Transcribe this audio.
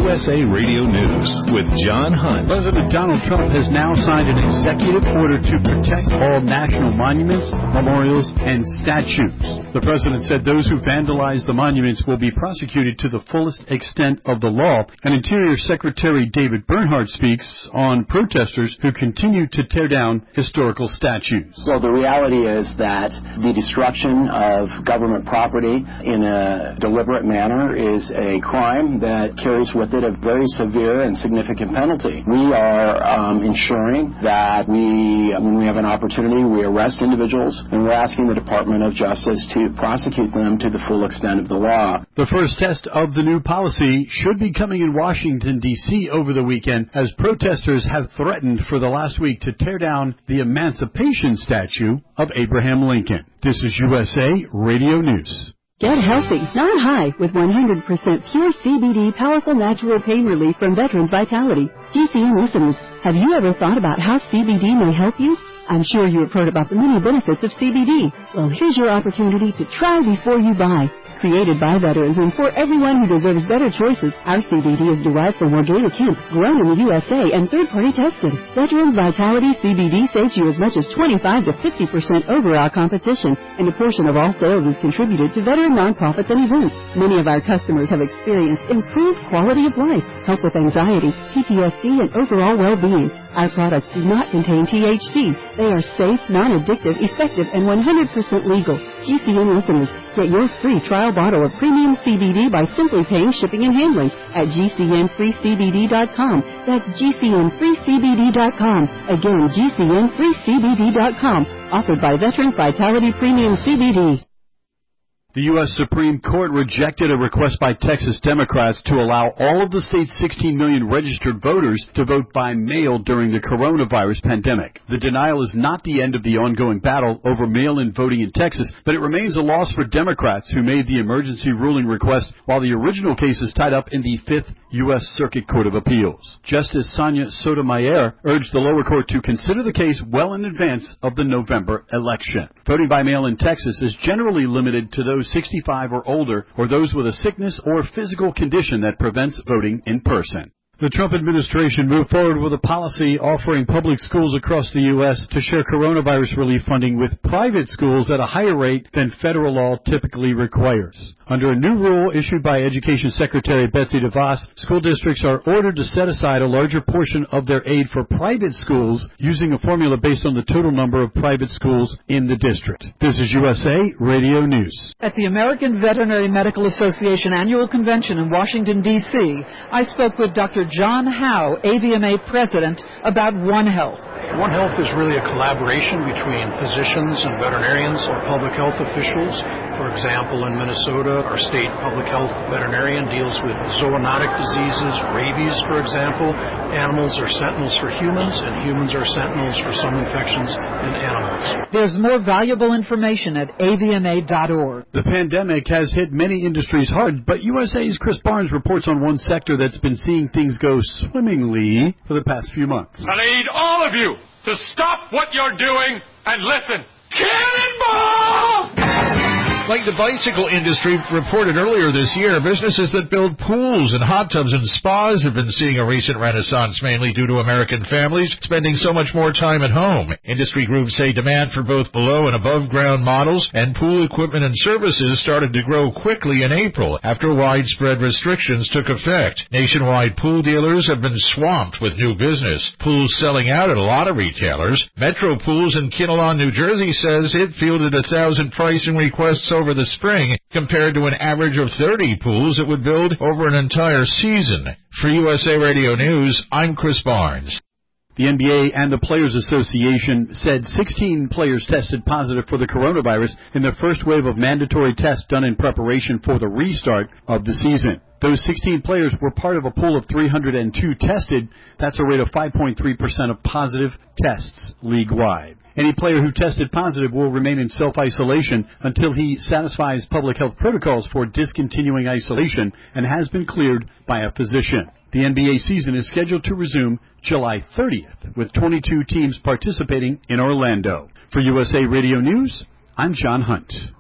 USA Radio News with John Hunt. President Donald Trump has now signed an executive order to protect all national monuments, memorials, and statues. The president said those who vandalize the monuments will be prosecuted to the fullest extent of the law. And Interior Secretary David Bernhardt speaks on protesters who continue to tear down historical statues. Well, the reality is that the destruction of government property in a deliberate manner is a crime that carries with it a very severe and significant penalty. We are ensuring that when we have an opportunity, we arrest individuals, and we're asking the Department of Justice to prosecute them to the full extent of the law. The first test of the new policy should be coming in Washington, D.C. over the weekend, as protesters have threatened for the last week to tear down the Emancipation statue of Abraham Lincoln. This is USA Radio News. Get healthy, not high, with 100% pure CBD powerful natural pain relief from Veterans Vitality. GCN listeners, have you ever thought about how CBD may help you? I'm sure you have heard about the many benefits of CBD. Well, here's your opportunity to try before you buy. Created by veterans and for everyone who deserves better choices, our CBD is derived from organic hemp, grown in the USA, and third-party tested. Veterans Vitality CBD saves you as much as 25 to 50% over our competition, and a portion of all sales is contributed to veteran nonprofits and events. Many of our customers have experienced improved quality of life, help with anxiety, PTSD, and overall well-being. Our products do not contain THC. They are safe, non-addictive, effective, and 100% legal. GCN listeners, get your free trial bottle of premium CBD by simply paying shipping and handling at GCNFreeCBD.com. That's GCNFreeCBD.com. Again, GCNFreeCBD.com. Offered by Veterans Vitality Premium CBD. The U.S. Supreme Court rejected a request by Texas Democrats to allow all of the state's 16 million registered voters to vote by mail during the coronavirus pandemic. The denial is not the end of the ongoing battle over mail-in voting in Texas, but it remains a loss for Democrats who made the emergency ruling request while the original case is tied up in the 5th U.S. Circuit Court of Appeals. Justice Sonia Sotomayor urged the lower court to consider the case well in advance of the November election. Voting by mail in Texas is generally limited to those 65 or older, or those with a sickness or physical condition that prevents voting in person. The Trump administration moved forward with a policy offering public schools across the U.S. to share coronavirus relief funding with private schools at a higher rate than federal law typically requires. Under a new rule issued by Education Secretary Betsy DeVos, school districts are ordered to set aside a larger portion of their aid for private schools using a formula based on the total number of private schools in the district. This is USA Radio News. At the American Veterinary Medical Association Annual Convention in Washington, D.C., I spoke with Dr. John Howe, AVMA President, about One Health. One Health is really a collaboration between physicians and veterinarians or public health officials. For example, in Minnesota, our state public health veterinarian deals with zoonotic diseases, rabies, for example. Animals are sentinels for humans, and humans are sentinels for some infections in animals. There's more valuable information at avma.org. The pandemic has hit many industries hard, but USA's Chris Barnes reports on one sector that's been seeing things go swimmingly for the past few months. I need all of you to stop what you're doing and listen. Cannonball! Like the bicycle industry reported earlier this year, businesses that build pools and hot tubs and spas have been seeing a recent renaissance, mainly due to American families spending so much more time at home. Industry groups say demand for both below and above ground models and pool equipment and services started to grow quickly in April after widespread restrictions took effect. Nationwide pool dealers have been swamped with new business. Pools selling out at a lot of retailers. Metro Pools in Kinnelon, New Jersey says it fielded 1,000 pricing requests over the spring compared to an average of 30 pools it would build over an entire season. For USA Radio News, I'm Chris Barnes. The NBA and the Players Association said 16 players tested positive for the coronavirus in the first wave of mandatory tests done in preparation for the restart of the season. Those 16 players were part of a pool of 302 tested. That's a rate of 5.3% of positive tests league-wide. Any player who tested positive will remain in self-isolation until he satisfies public health protocols for discontinuing isolation and has been cleared by a physician. The NBA season is scheduled to resume July 30th, with 22 teams participating in Orlando. For USA Radio News, I'm John Hunt.